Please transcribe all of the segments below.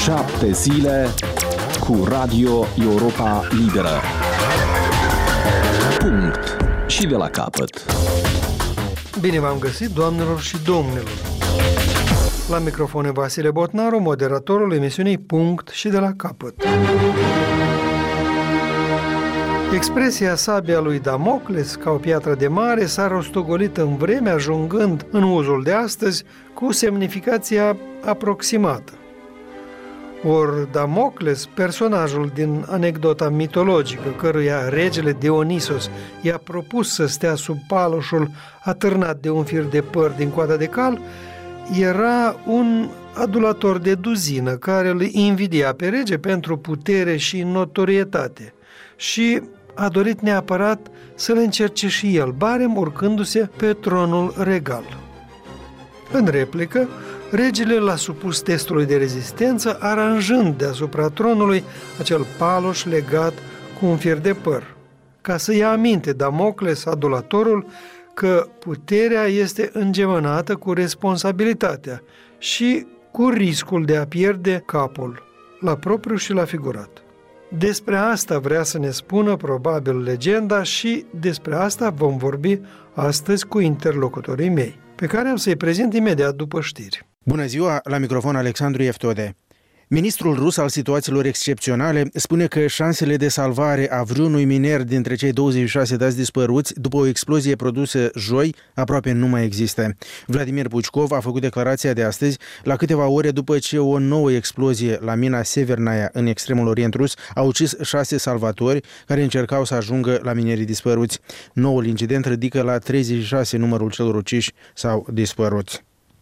7 zile cu Radio Europa Liberă. Punct. Și de la capăt. Bine v-am găsit, doamnelor și domnilor. La microfon Vasile Botnaru, moderatorul emisiunii Punct și de la capăt. Expresia sabia lui Damocles, ca o piatră de mare, s-a rostogolit în vreme, ajungând în uzul de astăzi cu semnificația aproximată. Ori Damocles, personajul din anecdota mitologică, căruia regele Dionisos i-a propus să stea sub paloșul atârnat de un fir de păr din coada de cal, era un adulator de duzină care îl invidia pe rege pentru putere și notorietate și a dorit neapărat să-l încerce și el, barem urcându-se pe tronul regal. În replică, regele l-a supus testului de rezistență, aranjând deasupra tronului acel paloș legat cu un fir de păr, ca să ia aminte Damocles, adulatorul, că puterea este îngemănată cu responsabilitatea și cu riscul de a pierde capul, la propriu și la figurat. Despre asta vrea să ne spună probabil legenda și despre asta vom vorbi astăzi cu interlocutorii mei, pe care am să-i prezint imediat după știri. Bună ziua, la microfon Alexandru Eftode. Ministrul rus al situațiilor excepționale spune că șansele de salvare a vreunui miner dintre cei 26 dați dispăruți după o explozie produsă joi aproape nu mai există. Vladimir Puchkov a făcut declarația de astăzi la câteva ore după ce o nouă explozie la mina Severnaya în extremul orient rus a ucis 6 salvatori care încercau să ajungă la minerii dispăruți. Noul incident ridică la 36 numărul celor uciși sau dispăruți.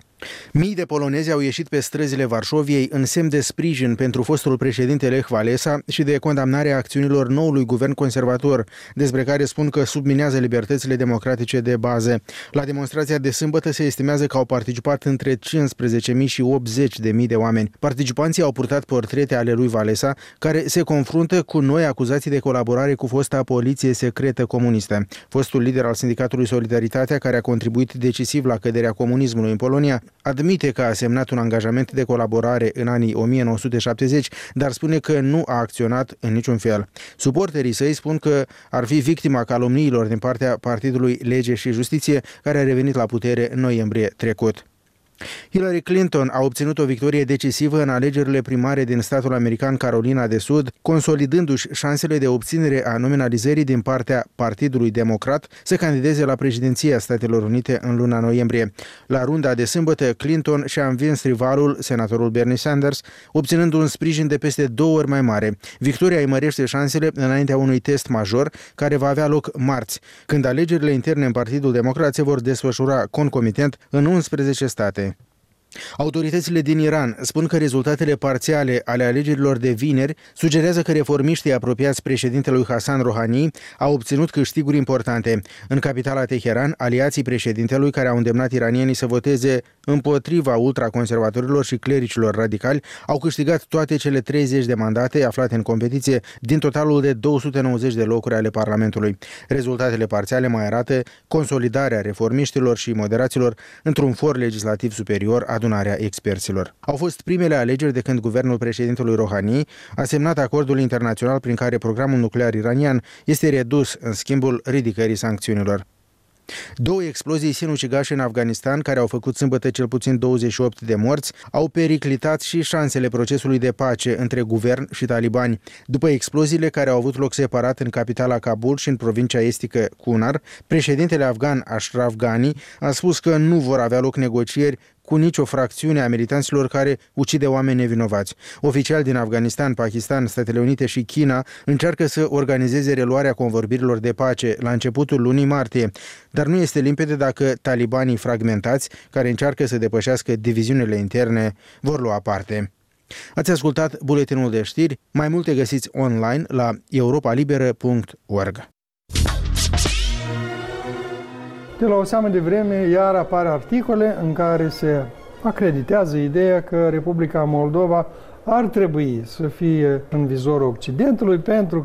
Mii de polonezi au ieșit pe străzile Varșoviei în semn de sprijin pentru fostul președinte Lech Walesa și de condamnare a acțiunilor noului guvern conservator, despre care spun că subminează libertățile democratice de bază. La demonstrația de sâmbătă se estimează că au participat între 15.000 și 80.000 de oameni. Participanții au purtat portrete ale lui Walesa, care se confruntă cu noi acuzații de colaborare cu fosta poliție secretă comunistă. Fostul lider al sindicatului Solidaritatea, care a contribuit decisiv la căderea comunismului în Polonia, admite că a semnat un angajament de colaborare în anii 1970, dar spune că nu a acționat în niciun fel. Suporterii săi spun că ar fi victima calomniilor din partea Partidului Lege și Justiție, care a revenit la putere în noiembrie trecut. Hillary Clinton a obținut o victorie decisivă în alegerile primare din statul american Carolina de Sud, consolidându-și șansele de obținere a nominalizării din partea Partidului Democrat să candideze la președinția Statelor Unite în luna noiembrie. La runda de sâmbătă, Clinton și-a învins rivalul, senatorul Bernie Sanders, obținând un sprijin de peste 2 ori mai mare. Victoria îi mărește șansele înaintea unui test major care va avea loc marți, când alegerile interne în Partidul Democrat se vor desfășura concomitent în 11 state. Autoritățile din Iran spun că rezultatele parțiale ale alegerilor de vineri sugerează că reformiștii apropiați președintelui Hassan Rouhani au obținut câștiguri importante. În capitala Teheran, aliații președintelui, care au îndemnat iranienii să voteze împotriva ultraconservatorilor și clericilor radicali, au câștigat toate cele 30 de mandate aflate în competiție din totalul de 290 de locuri ale Parlamentului. Rezultatele parțiale mai arată consolidarea reformiștilor și moderaților într-un for legislativ superior, adunarea experților. Au fost primele alegeri de când guvernul președintelui Rouhani a semnat acordul internațional prin care programul nuclear iranian este redus în schimbul ridicării sancțiunilor. 2 explozii sinucigașe în Afganistan, care au făcut sâmbătă cel puțin 28 de morți, au periclitat și șansele procesului de pace între guvern și talibani. După exploziile care au avut loc separat în capitala Kabul și în provincia estică Kunar, președintele afgan Ashraf Ghani a spus că nu vor avea loc negocieri cu nicio fracțiune a militanților care ucide oameni nevinovați. Oficiali din Afganistan, Pakistan, Statele Unite și China încearcă să organizeze reluarea convorbirilor de pace la începutul lunii martie, dar nu este limpede dacă talibanii fragmentați, care încearcă să depășească diviziunile interne, vor lua parte. Ați ascultat buletinul de știri, mai multe găsiți online la europalibera.org. De la o seamă de vreme, iar apar articole în care se acreditează ideea că Republica Moldova ar trebui să fie în vizorul Occidentului pentru că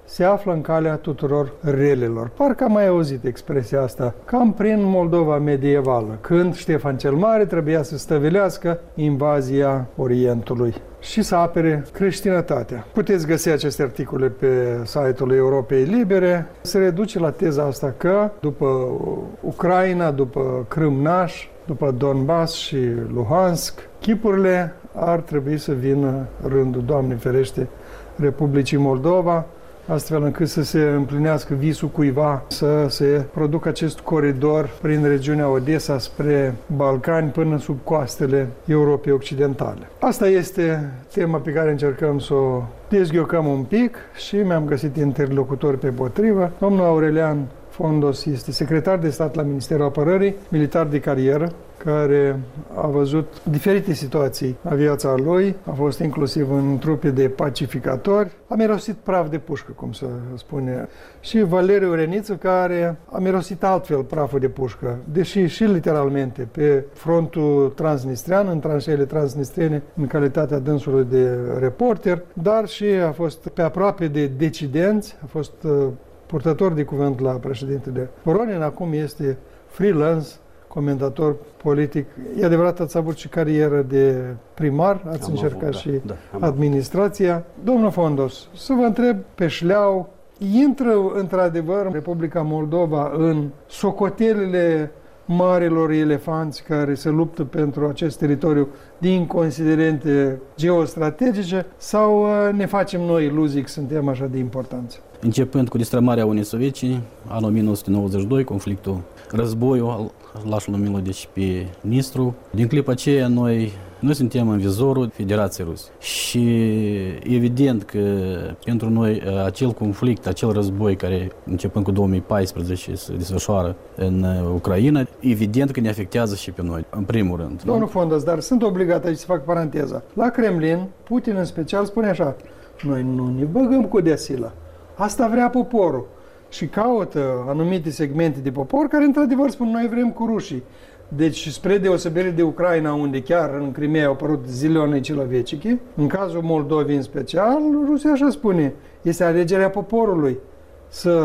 se află în calea tuturor relelor. Parcă am mai auzit expresia asta, cam prin Moldova medievală, când Ștefan cel Mare trebuia să stăvilească invazia Orientului și să apere creștinătatea. Puteți găsi aceste articole pe site-ul Europei Libere. Se reduce la teza asta că după Ucraina, după Crâm-Naș, după Donbass și Luhansk, chipurile ar trebui să vină rândul, Doamne ferește, Republicii Moldova, astfel încât să se împlinească visul cuiva, să se producă acest coridor prin regiunea Odessa spre Balcani până sub coastele Europei Occidentale. Asta este tema pe care încercăm să o dezghiocăm un pic și mi-am găsit interlocutori pe potrivă. Domnul Aurelian Fondos este secretar de stat la Ministerul Apărării, militar de carieră, care a văzut diferite situații la viața lui, a fost inclusiv în trupe de pacificatori, a mirosit praf de pușcă, cum se spune, și Valeriu Reniță, care a mirosit altfel praful de pușcă, deși și literalmente pe frontul transnistrian, în tranșeile transnistriene, în calitatea dânsului de reporter, dar și a fost pe aproape de decidenți, a fost purtător de cuvânt la președintele Voronin, acum este freelance, comentator politic. E adevărat, ați avut și carieră de primar, ați încercat și administrația. Domnul Fondos, să vă întreb pe șleau, intră într-adevăr Republica Moldova în socotelele marilor elefanți care se luptă pentru acest teritoriu din considerente geostrategice sau ne facem noi iluzii că suntem așa de importanți? Începând cu destrămarea Uniunii Sovietice, anul 1992, conflictul, războiul, l-aș numi deci pe Nistru. Din clipa aceea noi suntem în vizorul Federației Ruse. Și evident că pentru noi acel conflict, acel război care începând cu 2014 se desfășoară în Ucraina, evident că ne afectează și pe noi, în primul rând. Domnul Fondos, dar sunt obligat aici să fac paranteza. La Kremlin, Putin în special spune așa, noi nu ne băgăm cu deasila. Asta vrea poporul și caută anumite segmente de popor care într-adevăr spun noi vrem cu rușii. Deci spre deosebire de Ucraina, unde chiar în Crimea au apărut zilioane ciloveciche, în cazul Moldovei în special, Rusia așa spune, este alegerea poporului să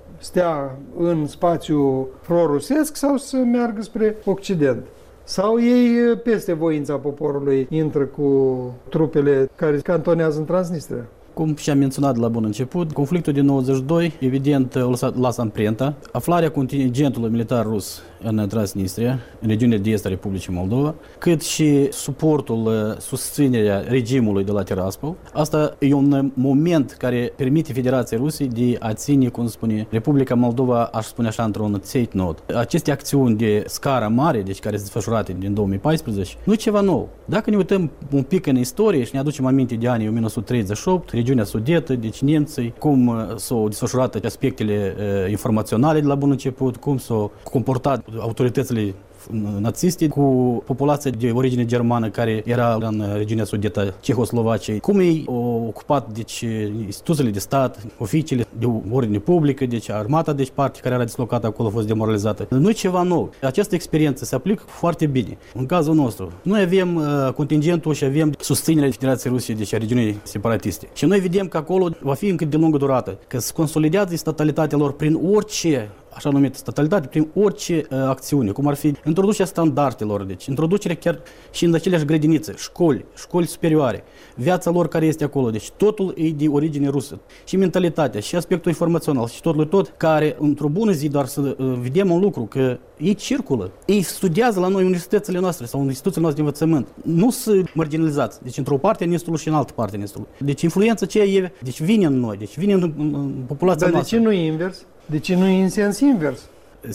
stea în spațiu pro-rusesc sau să meargă spre Occident. Sau ei, peste voința poporului, intră cu trupele care cantonează în Transnistria. Cum și-am menționat la bun început, conflictul din 92, evident, lasă amprenta. Aflarea contingentului militar rus în Transnistria, în regiunea de est a Republicii Moldova, cât și suportul, susținerea regimului de la Tiraspol. Asta e un moment care permite Federației Rusiei de a ține, cum spune, Republica Moldova, aș spune așa, într-un țeit-not. Aceste acțiuni de scară mare, deci care sunt desfășurate din 2014, nu e ceva nou. Dacă ne uităm un pic în istorie și ne aducem aminte de anii 1938, regiunea Sudetă, deci nemții, cum s-au desfășurat aspectele informaționale de la bun început, cum s-au comportat autoritățile naziste cu populația de origine germană care era în regiunea sudetă Cehoslovaciei, cum ei au ocupat deci instituțiile de stat, oficiile de ordine publică, deci armata, deci parte care era dislocată acolo a fost demoralizată. Nu e ceva nou. Această experiență se aplică foarte bine. În cazul nostru, noi avem contingentul și avem susținerea Federației Rusiei, deci a regiunii separatiste. Și noi vedem că acolo va fi încă de lungă durată, că se consolidează statalitatea lor prin orice așa numită statalitate, prin orice acțiune, cum ar fi introducerea standardelor, deci introducerea chiar și în aceleași grădinițe, școli superioare, viața lor care este acolo, deci totul e de origine rusă. Și mentalitatea, și aspectul informațional, și tot, care într-o bună zi doar să vedem un lucru, că ei circulă, ei studiază la noi universitățile noastre sau instituțiile noastre de învățământ, nu sunt marginalizați, deci într-o parte a Nistului și în altă parte a Nistului. Deci influența aceea e, deci vine în noi, deci vine în populația noastră. Dar de ce nu e invers? De ce nu e în sens invers?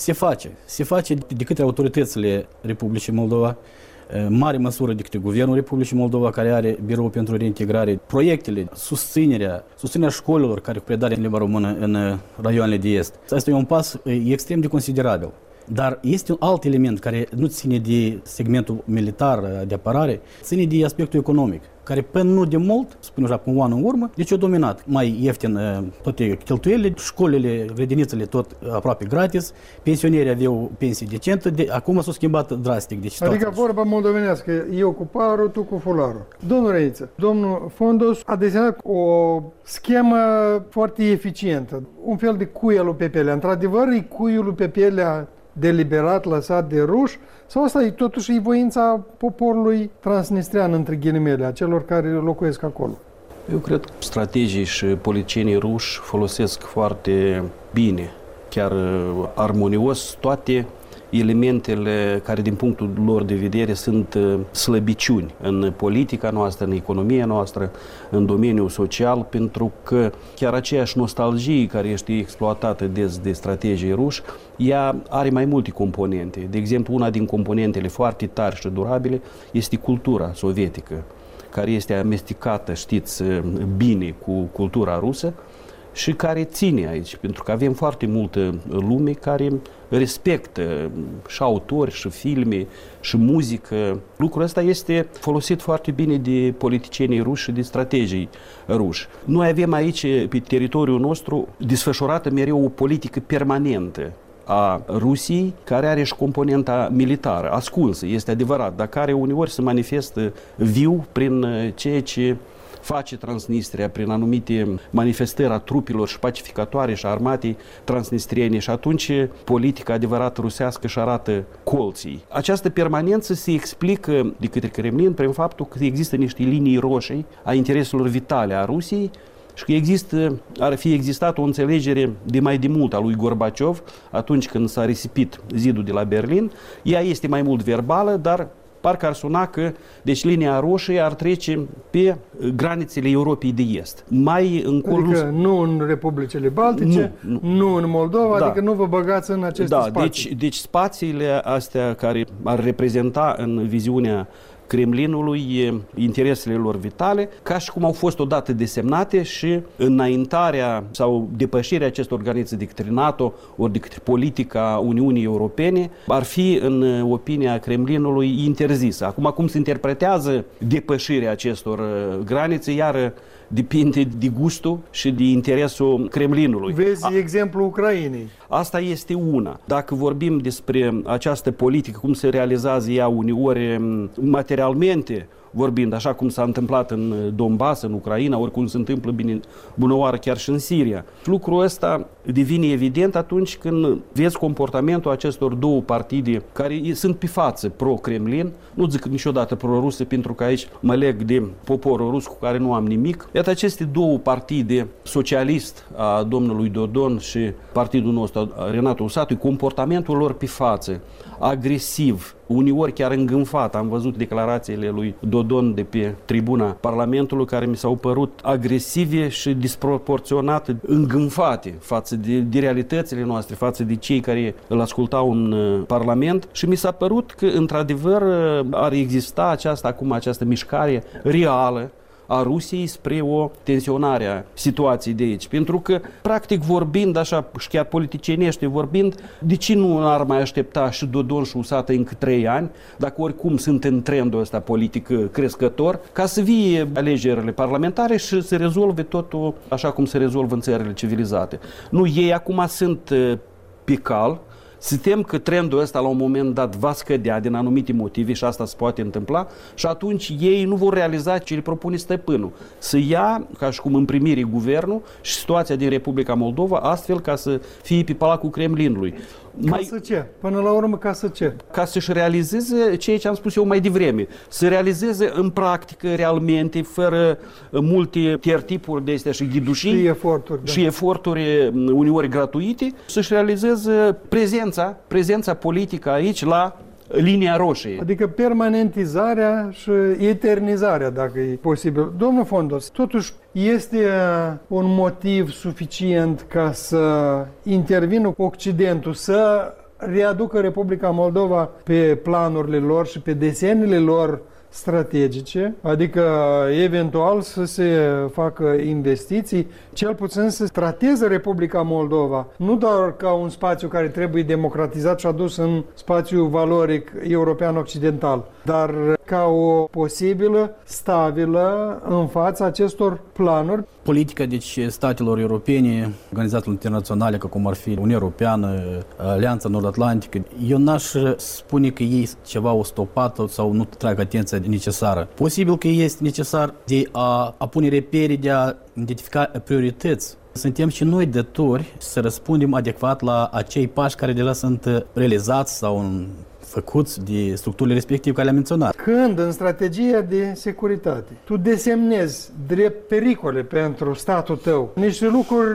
Se face de către autoritățile Republicii Moldova, în mare măsură de către Guvernul Republicii Moldova, care are birou pentru reintegrare, proiectele, susținerea școlilor care cu predare în limba română în raioanele de est. Asta e un pas extrem de considerabil. Dar este un alt element care nu ține de segmentul militar de apărare, ține de aspectul economic, care până nu de mult, spun așa cu un an în urmă, deci a dominat mai ieftin toate cheltuielile, școlile, grădinițele tot aproape gratis, pensionierii aveau pensii decente, acum s-a schimbat drastic. Deci adică vorba moldovenească, eu cu parul, tu cu fularul. Domnul Răiță, domnul Fondos a desenat o schemă foarte eficientă, un fel de cuie lui Pepelea. Într-adevăr, e cuiul lui Pepelea deliberat lăsat de ruși, sau asta e totuși voința poporului transnistrean, între ghilimele, a celor care locuiesc acolo? Eu cred că strategii și politicienii ruși folosesc foarte bine, chiar armonios, toate elementele care din punctul lor de vedere sunt slăbiciuni în politica noastră, în economia noastră, în domeniul social, pentru că chiar aceeași nostalgie care este exploatată des de strategii ruși, ea are mai multe componente. De exemplu, una din componentele foarte tari și durabile este cultura sovietică, care este amestecată, știți, bine cu cultura rusă, și care ține aici, pentru că avem foarte multă lume care respectă și autori, și filme, și muzică. Lucrul ăsta este folosit foarte bine de politicienii ruși și de strategii ruși. Noi avem aici, pe teritoriul nostru, desfășurată mereu o politică permanentă a Rusiei, care are și componenta militară, ascunsă, este adevărat, dar care uneori se manifestă viu prin ceea ce face Transnistria, prin anumite manifestări a trupilor și pacificatoare și armatei transnistriene, și atunci politica adevărată rusească își arată colții. Această permanență se explică de către Kremlin prin faptul că există niște linii roșii a intereselor vitale a Rusiei și că ar fi existat o înțelegere de mai de mult a lui Gorbaciov atunci când s-a risipit zidul de la Berlin. Ea este mai mult verbală, dar parcă ar suna că, deci, linia roșie ar trece pe granițele Europei de Est. Mai încolo... Adică nu în Republicile Baltice, nu în Moldova, adică nu vă băgați în aceste spații. Deci spațiile astea care ar reprezenta în viziunea Kremlinului interesele lor vitale, ca și cum au fost odată desemnate, și înaintarea sau depășirea acestor granițe de către NATO ori de către politica Uniunii Europene ar fi, în opinia Kremlinului, interzisă. Acum, cum se interpretează depășirea acestor granițe, iar depinde de gustul și de interesul Kremlinului. Vezi exemplul Ucrainei. Asta este una. Dacă vorbim despre această politică, cum se realizează ea uneori materialmente, vorbind, așa cum s-a întâmplat în Donbass, în Ucraina, ori cum se întâmplă bună oară chiar și în Siria. Lucrul ăsta devine evident atunci când vezi comportamentul acestor două partide care sunt pe față pro-Kremlin, nu zic niciodată pro-rusă, pentru că aici mă leg de poporul rus cu care nu am nimic. Iată, aceste două partide, socialist a domnului Dodon și partidul nostru, Renato Usatu, comportamentul lor pe față, agresiv, uneori chiar îngânfat. Am văzut declarațiile lui Dodon de pe tribuna Parlamentului, care mi s-au părut agresive și disproporționate, îngânfate față de realitățile noastre, față de cei care îl ascultau în Parlament, și mi s-a părut că, într-adevăr, ar exista această mișcare reală a Rusiei spre o tensionare a situației de aici. Pentru că, practic vorbind, așa, și chiar politicianește vorbind, de ce nu ar mai aștepta și Dodon și Usată încă 3 ani, dacă oricum sunt în trendul ăsta politic crescător, ca să vie alegerile parlamentare și să rezolve totul așa cum se rezolvă în țările civilizate. Nu, ei acum sunt pe cal. Se tem că trendul ăsta la un moment dat va scădea din anumite motive, și asta se poate întâmpla, și atunci ei nu vor realiza ce le propune stăpânul. Să ia, ca și cum în primire, guvernul și situația din Republica Moldova, astfel ca să fie pe palacul Kremlinului. Ca să ce? Până la urmă, ca să ce? Ca să-și realizeze ceea ce am spus eu mai devreme. Să realizeze în practică, realmente, fără multe tertipuri de astea și ghidușii și eforturi uneori gratuite, să-și realizeze prezența politică aici la linia roșie. Adică permanentizarea și eternizarea, dacă e posibil. Domnul Fondos, totuși este un motiv suficient ca să intervină Occidentul, să readucă Republica Moldova pe planurile lor și pe desenele lor strategice, adică eventual să se facă investiții, cel puțin să trateze Republica Moldova, nu doar ca un spațiu care trebuie democratizat și adus în spațiul valoric european-occidental, dar ca o posibilă stabilă în fața acestor planuri. Politica, deci, statelor europene, organizațiilor internaționale, ca cum ar fi Uniunea Europeană, Alianța Nord-Atlantică, eu n-aș spune că ei ceva o stopată sau nu trag atenția necesară. Posibil că este necesar de a pune repere, de a identifica priorități. Suntem și noi datori să răspundem adecvat la acei pași care deja sunt realizați sau făcuți de structurile respective care le-am menționat. Când în strategia de securitate tu desemnezi drept pericole pentru statul tău niște lucruri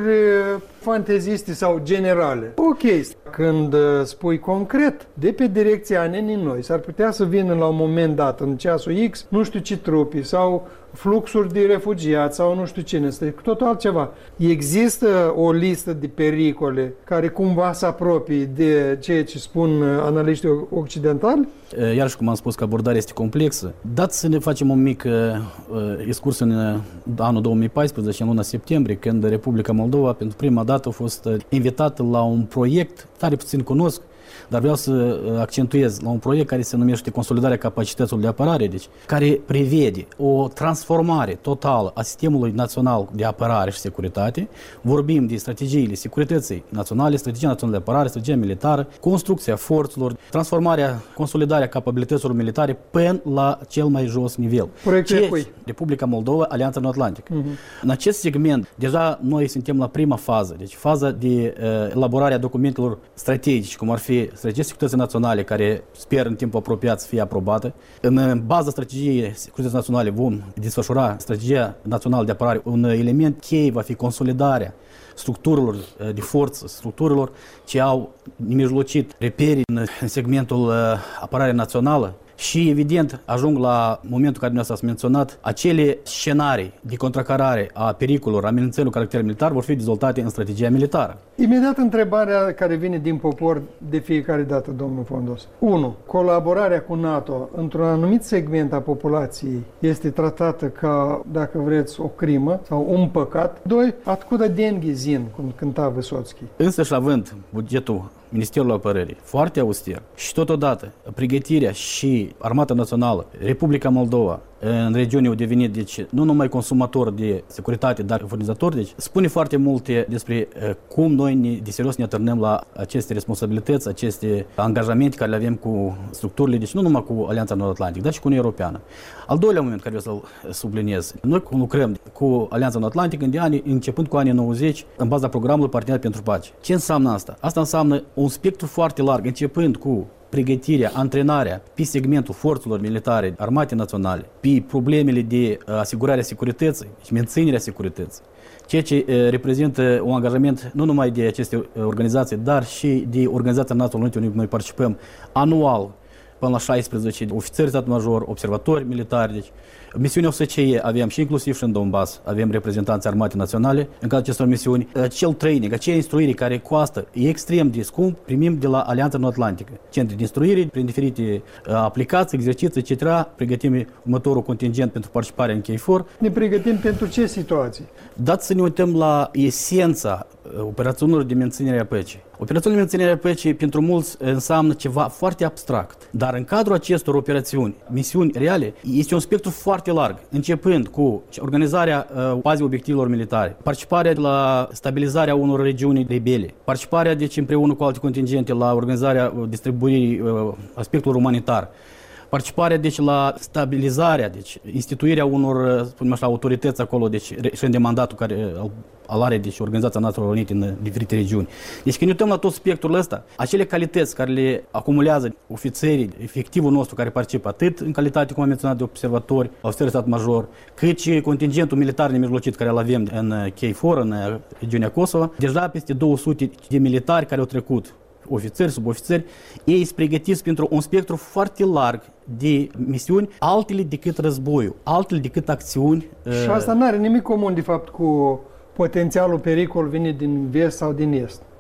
fanteziste sau generale, ok. Când spui concret, de pe direcția nenii noi, s-ar putea să vină la un moment dat, în ceasul X, nu știu ce trupi sau fluxuri de refugiați sau nu știu cine, este cu totul altceva. Există o listă de pericole care cumva se apropie de ceea ce spun analiștii occidentali? Iarăși, cum am spus, că abordarea este complexă. Dați să ne facem un mic excurs în anul 2014, în luna septembrie, când Republica Moldova pentru prima dată a fost invitată la un proiect, tare puțin cunosc, dar vreau să accentuez la un proiect care se numește Consolidarea capacităților de apărare, deci, care prevede o transformare totală a sistemului național de apărare și securitate. Vorbim de strategiile securității naționale, strategia națională de apărare, strategia militară, construcția forțelor, transformarea, consolidarea capabilităților militare până la cel mai jos nivel. Proiectul cui? Republica Moldova, Alianța Nord-Atlantică. În acest segment, deja noi suntem la prima fază, deci faza de elaborare a documentelor strategice, cum ar fi strategia securității naționale, care sper în timpul apropiat să fie aprobată. În baza strategiei securității naționale vom desfășura strategia națională de apărare. Un element cheie va fi consolidarea structurilor de forță, structurilor ce au nemijlocit reperi în segmentul apărare națională. Și, evident, ajung la momentul care dumneavoastră ați menționat, acele scenarii de contracarare a pericolelor, amenințărilor cu caracter militar vor fi dezvoltate în strategia militară. Imediat întrebarea care vine din popor de fiecare dată, domnul Fondos. 1. Colaborarea cu NATO într-un anumit segment a populației este tratată ca, dacă vreți, o crimă sau un păcat. 2. Откуда деньги zin, cum cânta Vysotski. Însăși având bugetul Ministerul Apărării foarte auster și totodată pregătirea și Armata Națională, Republica Moldova, în regiune au devenit, deci, nu numai consumator de securitate, dar furnizator, deci spune foarte multe despre cum noi de serios ne atârnăm la aceste responsabilități, aceste angajamente care le avem cu structurile, deci nu numai cu Alianța Nord-Atlantică, dar și cu Uniunea Europeană. Al doilea moment care vreau să-l subliniez, noi lucrăm cu Alianța Nord-Atlantică începând cu anii 90 în baza programului Parteneriat pentru Pace. Ce înseamnă asta? Asta înseamnă un spectru foarte larg, începând cu pregătirea, antrenarea pe segmentul forțelor militare, armate naționale, pe problemele de asigurare a securității și menținerea securității, ceea ce reprezintă un angajament nu numai de aceste organizații, dar și de Organizația Națiunilor Unite, unde noi participăm anual până la 16 ofițeri stat major, observatori militari. Deci, misiunea OSCE avem și inclusiv și în Donbass, avem reprezentanți armate naționale în cadrul acestor misiuni. Acel training, acea instruire care costă e extrem de scump, primim de la Alianța Nord-Atlantică. Centri de instruire, prin diferite aplicații, exerciții, etc. Pregătim următorul contingent pentru participarea în KFOR. Ne pregătim pentru ce situații? Dați să ne uităm la esența operațiunilor de menținere a păcii. Operațiunile de menținere a păcii pentru mulți înseamnă ceva foarte abstract, dar în cadrul acestor operațiuni, misiuni reale, este un spectru foarte larg, începând cu organizarea bazei obiectivelor militare, participarea la stabilizarea unor regiuni rebele, participarea, deci, împreună cu alte contingente la organizarea distribuirii aspectelor umanitar, participarea, deci, la stabilizarea, deci, instituirea unor, spunem așa, autorități acolo, deci, și de mandatul care are, deci, Organizația Națiunilor Unite în diferite regiuni. Deci, când ne uităm la tot spectrul ăsta, acele calități care le acumulează ofițerii, efectivul nostru care participă, atât în calitate, cum am menționat, de observatori, ofițeri de stat major, cât și contingentul militar nemijlocit care îl avem în KFOR, în regiunea Kosovo, deja peste 200 de militari care au trecut, ofițeri, subofițeri, ei sunt pregătiți pentru un spectru foarte larg de misiuni, altele decât războiul, altele decât acțiuni. Și asta nu are nimic comun, de fapt, cu potențialul pericol venit din vest sau din est.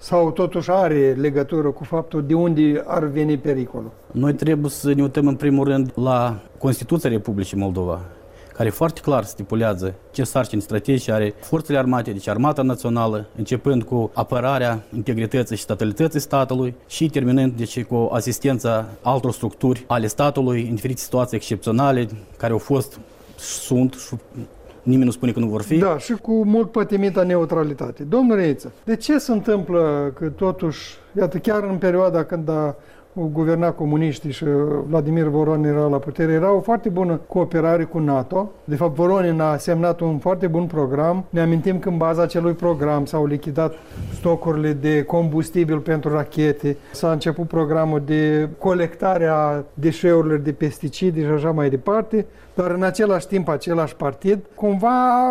Sau totuși are legătură cu faptul de unde ar veni pericolul? Noi trebuie să ne uităm în primul rând la Constituția Republicii Moldova, care foarte clar stipulează ce sarcini strategice are forțele armate, deci Armata Națională, începând cu apărarea integrității și statalității statului și terminând deci, cu asistența altor structuri ale statului în diferite situații excepționale care au fost, sunt și nimeni nu spune că nu vor fi. Da, și cu mult pătimita neutralitate. Domnule Reiță, de ce se întâmplă că totuși, iată, chiar în perioada când a guverna comuniștii și Vladimir Voronin era la putere, era o foarte bună cooperare cu NATO. De fapt, Voronin a semnat un foarte bun program. Ne amintim că în baza acelui program s-au lichidat stocurile de combustibil pentru rachete, s-a început programul de colectare a deșeurilor de pesticide și așa mai departe, dar în același timp același partid cumva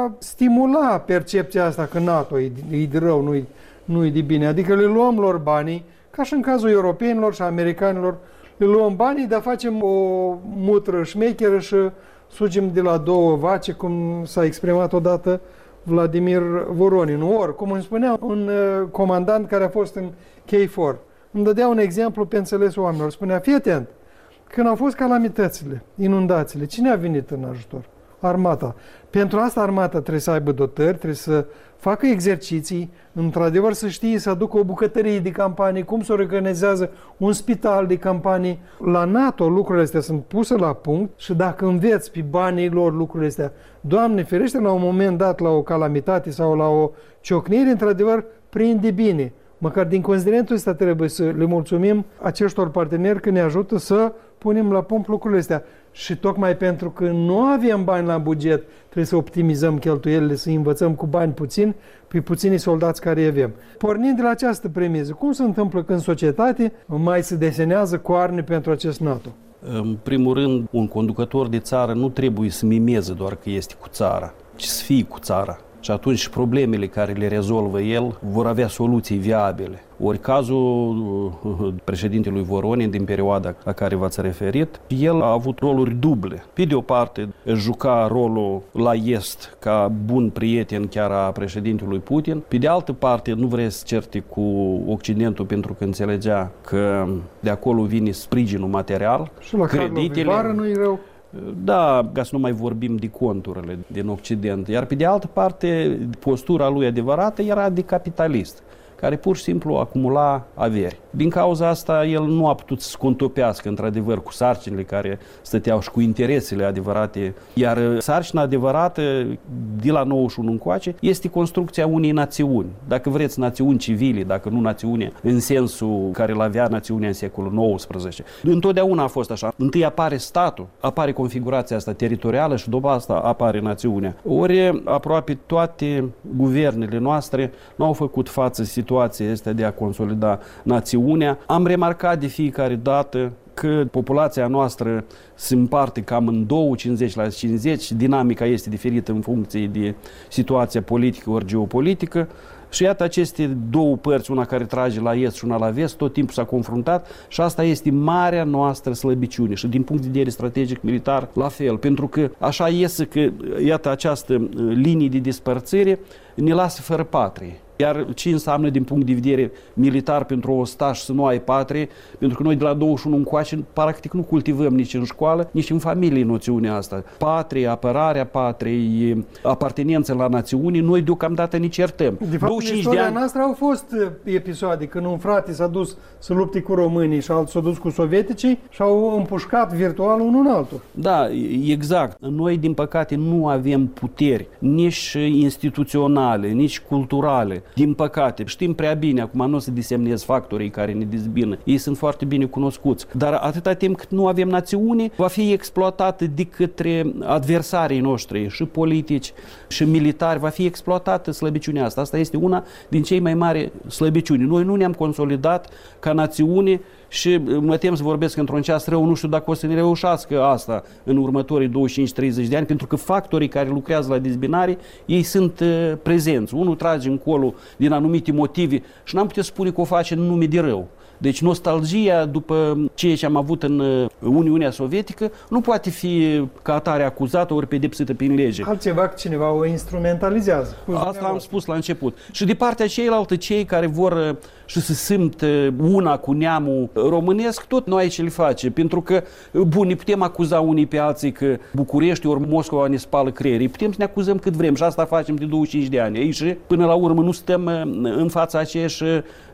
stimula percepția asta că NATO e de rău, nu e de bine. Adică le luăm lor banii, ca și în cazul europenilor și americanilor, le luăm banii, dar facem o mutră șmecheră și sugem de la două vaci, cum s-a exprimat odată Vladimir Voronin. Ori, cum îmi spunea un comandant care a fost în KFOR, îmi dădea un exemplu pe înțelesul oamenilor. Spunea, fii atent, când au fost calamitățile, inundațiile, cine a venit în ajutor? Armata. Pentru asta armata trebuie să aibă dotări, trebuie să facă exerciții, într-adevăr să știe să aducă o bucătărie de campanie, cum se organizează un spital de campanie. La NATO lucrurile astea sunt puse la punct și dacă înveți pe banii lor lucrurile astea, Doamne ferește, la un moment dat, la o calamitate sau la o ciocnire, într-adevăr, prinde bine. Măcar din considerentul ăsta trebuie să le mulțumim acestor parteneri că ne ajută să punem la punct lucrurile astea. Și tocmai pentru că nu avem bani la buget, trebuie să optimizăm cheltuielile, să învățăm cu bani puțini pe puținii soldați care avem. Pornind de la această premiză, cum se întâmplă că în societate mai se desenează coarne pentru acest NATO? În primul rând, un conducător de țară nu trebuie să mimeze doar că este cu țara, ci să fie cu țara. Și atunci problemele care le rezolvă el vor avea soluții viabile. Ori cazul președintelui Voronin din perioada la care v-ați referit, el a avut roluri duble. Pe de o parte, juca rolul la est ca bun prieten chiar a președintelui Putin. Pe de altă parte, nu vrea să certe cu Occidentul pentru că înțelegea că de acolo vine sprijinul material. Și la creditele nu-i rău. Da, ca să nu mai vorbim de conturile din Occident. Iar pe de altă parte, postura lui adevărată era de capitalist, care pur și simplu acumula averi. Din cauza asta, el nu a putut să se contopească, într-adevăr, cu sarcinile care stăteau și cu interesele adevărate. Iar sarcina adevărată, de la 91 încoace, este construcția unei națiuni. Dacă vreți, națiuni civile, dacă nu națiune în sensul care îl avea națiunea în secolul XIX. Întotdeauna a fost așa. Întâi apare statul, apare configurația asta teritorială și după asta apare națiunea. Ori aproape toate guvernele noastre nu au făcut față situația asta de a consolida națiunea. Am remarcat de fiecare dată că populația noastră se împarte cam în două, 50-50, dinamica este diferită în funcție de situația politică ori geopolitică. Și iată aceste două părți, una care trage la est și una la vest, tot timpul s-a confruntat și asta este marea noastră slăbiciune și din punct de vedere strategic militar la fel, pentru că așa iese că iată această linie de despărțire ne lasă fără patrie. Iar ce înseamnă din punct de vedere militar pentru ostaș să nu ai patrie? Pentru că noi de la 21 încoace practic nu cultivăm nici în școală, nici în familie noțiunea asta. Patrie, apărarea patriei, apartenență la națiune, noi deocamdată nici certăm. De fapt, în istoria noastră au fost episoade când un frate s-a dus să lupte cu românii și altul s-a dus cu sovieticii și au împușcat virtual unul în altul. Da, exact. Noi, din păcate, nu avem puteri, nici instituționale, nici culturale. Din păcate, știm prea bine, acum nu o să desemnez factorii care ne dezbină, ei sunt foarte bine cunoscuți, dar atâta timp cât nu avem națiune, va fi exploatată de către adversarii noștri, și politici, și militari, va fi exploatată slăbiciunea asta. Asta este una din cei mai mari slăbiciuni. Noi nu ne-am consolidat ca națiune și mă tem să vorbesc într-un ceas rău, nu știu dacă o să ne reușească asta în următorii 25-30 de ani, pentru că factorii care lucrează la dezbinare, ei sunt prezenți. Unul trage încolo din anumite motive și n-am putea spune că o face în nume de rău. Deci nostalgia după ceea ce am avut în Uniunea Sovietică nu poate fi ca atare acuzată ori pedepsită prin lege. Altceva că cineva o instrumentalizează. Asta am spus la început. Și de partea ceilaltă, cei care vor și să simt una cu neamul românesc, tot noi aici le face. Pentru că, bun, ne putem acuza unii pe alții că București ori Moscova ne spală creierii. Putem să ne acuzăm cât vrem și asta facem de 25 de ani. Aici, până la urmă, nu stăm în fața aceeași,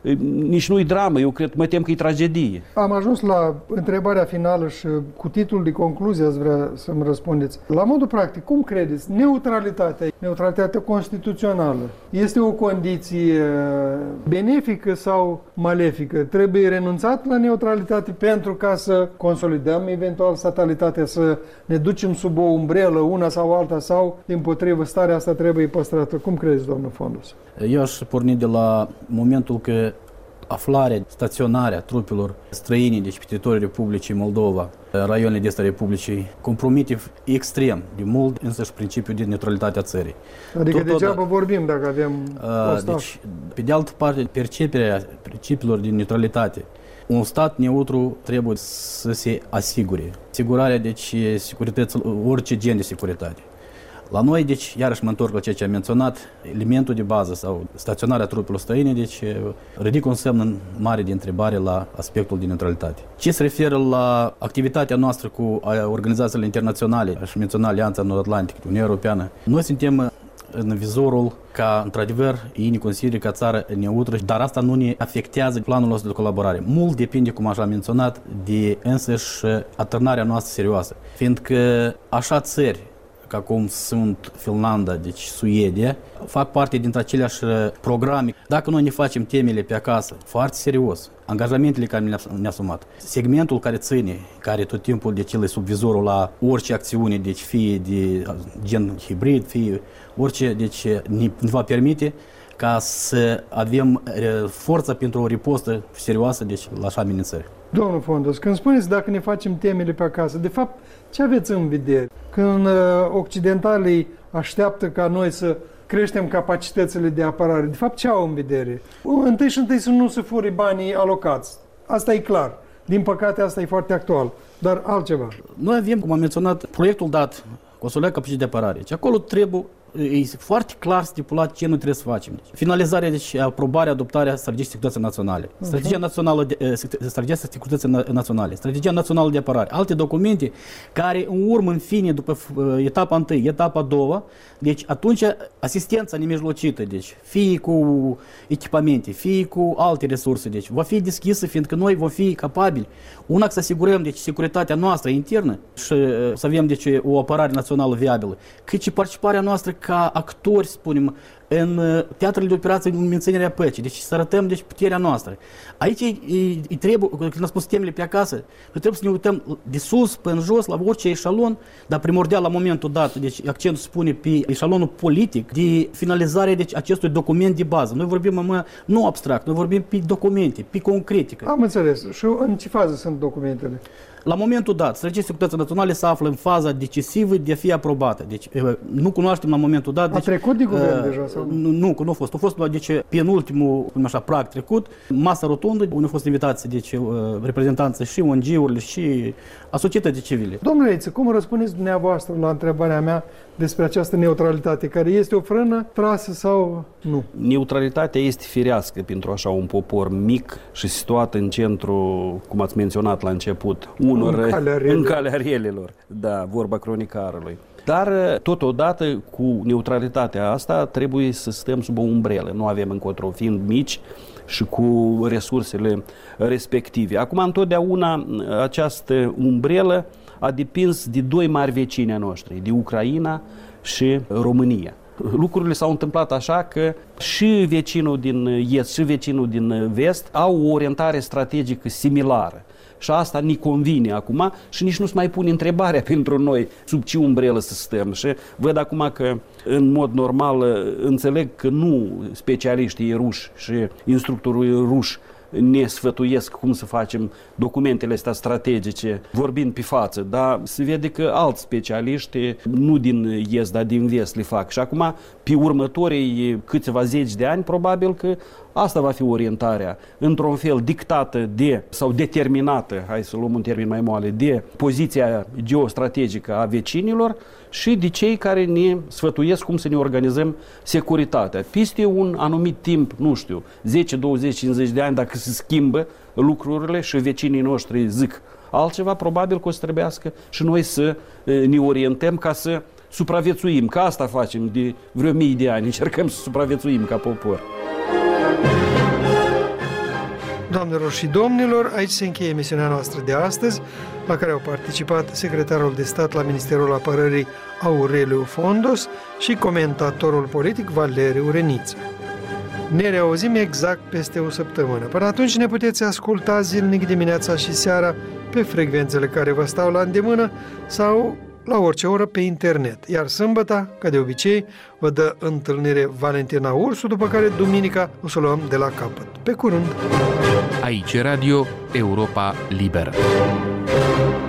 nici nu-i dramă, eu cred, mă tem că e tragedie. Am ajuns la întrebarea finală și cu titlul de concluzie ați vrea să-mi răspundeți. La modul practic, cum credeți? Neutralitatea constituțională este o condiție benefică sau malefică? Trebuie renunțat la neutralitate pentru ca să consolidăm eventual statalitatea, să ne ducem sub o umbrelă, una sau alta, sau, dimpotrivă, starea asta trebuie păstrată? Cum credeți, domnul Fondos? Eu aș porni de la momentul că aflarea, staționarea trupelor străine, deci pe teritoriul Republicii Moldova, raioanele de est a Republicii, compromite extrem de mult însăși principiul de neutralitate a țării. Adică degeaba vorbim dacă avem deci, pe de altă parte, perceperea principiilor de neutralitate. Un stat neutru trebuie să se asigure. Asigurarea, deci, securității, orice gen de securitate. La noi, deci, iarăși mă întorc la ceea ce am menționat, elementul de bază sau staționarea trupelor străine, deci ridică un semn mare de întrebare la aspectul de neutralitate. Ce se referă la activitatea noastră cu organizațiile internaționale, aș menționa Alianța Nord-Atlantică, Uniunea Europeană, noi suntem în vizorul ca, într-adevăr, ei ne consideră ca țară neutră, dar asta nu ne afectează planul nostru de colaborare. Mult depinde, cum așa am menționat, de însăși atârnarea noastră serioasă. Fiindcă așa țări, ca cum sunt Finlanda, deci Suedia, fac parte dintre aceleași programe. Dacă noi ne facem temele pe acasă, foarte serios, angajamentele care ne-a asumat, segmentul care ține, care tot timpul deci el e sub vizorul la orice acțiune, deci fie de gen hibrid, fie orice, deci ne va permite ca să avem forța pentru o ripostă serioasă, deci la așa amenințări. Domnul Fondos, când spuneți dacă ne facem temele pe acasă, de fapt, ce aveți în vedere? Când occidentalii așteaptă ca noi să creștem capacitățile de apărare, de fapt ce au în vedere? Întâi să nu se fure banii alocați. Asta e clar. Din păcate, asta e foarte actual. Dar altceva. Noi avem, cum am menționat, proiectul dat, consolidarea capacității de apărare. Și acolo trebuie, e foarte clar stipulat ce nu trebuie să facem. Finalizarea, deci aprobarea, adoptarea strategiei securității naționale, strategia națională strategia securității naționale, strategia națională de apărare, alte documente care în urmă, în fine, după etapa 1, etapa 2, deci atunci asistența nemijlocită, deci fie cu echipamente, fie cu alte resurse, deci va fi deschisă, fiindcă noi vom fi capabili, una să asigurăm deci securitatea noastră internă și să avem deci o apărare națională viabilă, cât și participarea noastră ca actori, spunem, în teatrele de operații în menținerea păcii, deci să arătăm deci puterea noastră. Aici îi trebuie, când am spus temele pe acasă, noi trebuie să ne uităm de sus până jos la orice eșalon, dar primordial la momentul dat, deci accentul se pune pe eșalonul politic de finalizare deci acestui document de bază. Noi vorbim nu abstract, noi vorbim pe documente, pe concretică. Am înțeles. Și în ce fază sunt documentele? La momentul dat, strategia securității naționale se află în faza decisivă de a fi aprobată. Deci nu cunoaștem la momentul dat. A trecut de guvern deja? Sau? Nu a fost. A fost deci, penultimul, cum așa, prag trecut, masa rotundă, unde au fost invitați deci, reprezentanții și ONG-urile și asocietății civile. Domnule Eiță, cum răspundeți dumneavoastră la întrebarea mea despre această neutralitate, care este o frână trasă sau nu? Neutralitatea este firească pentru așa un popor mic și situat în centru, cum ați menționat la început, în calea relelor. Da, vorba cronicarului. Dar, totodată, cu neutralitatea asta, trebuie să stăm sub o umbrelă. Nu avem încotro, fiind mici și cu resursele respective. Acum, întotdeauna, această umbrelă a depins de doi mari vecini ai noștri, de Ucraina și România. Lucrurile s-au întâmplat așa că și vecinul din est și vecinul din vest au o orientare strategică similară. Și asta ne convine acum și nici nu se mai pune întrebarea pentru noi sub ce umbrelă să stăm. Și văd acum că în mod normal înțeleg că nu specialiștii ruși și instructorii ruși ne sfătuiesc cum să facem documentele astea strategice, vorbind pe față, dar se vede că alți specialiști, nu din est, dar din vest le fac. Și acum, pe următorii câțiva zeci de ani, probabil că asta va fi orientarea, într-un fel dictată de, sau determinată, hai să luăm un termen mai moale, de poziția geostrategică a vecinilor și de cei care ne sfătuiesc cum să ne organizăm securitatea. Peste un anumit timp, nu știu, 10, 20, 50 de ani, dacă se schimbă lucrurile și vecinii noștri zic altceva, probabil că o să trebuiască și noi să ne orientăm ca să supraviețuim, că asta facem de vreo mii de ani, încercăm să supraviețuim ca popor. Doamnelor și domnilor, aici se încheie emisiunea noastră de astăzi, la care au participat secretarul de stat la Ministerul Apărării Aureliu Fondos și comentatorul politic Valeriu Reniță. Ne reauzim exact peste o săptămână. Până atunci ne puteți asculta zilnic dimineața și seara pe frecvențele care vă stau la îndemână sau la orice oră pe internet. Iar sâmbăta, ca de obicei, vă dă întâlnire Valentina Ursu, după care duminica o să o luăm de la capăt. Pe curând! Aici Radio Europa Liberă.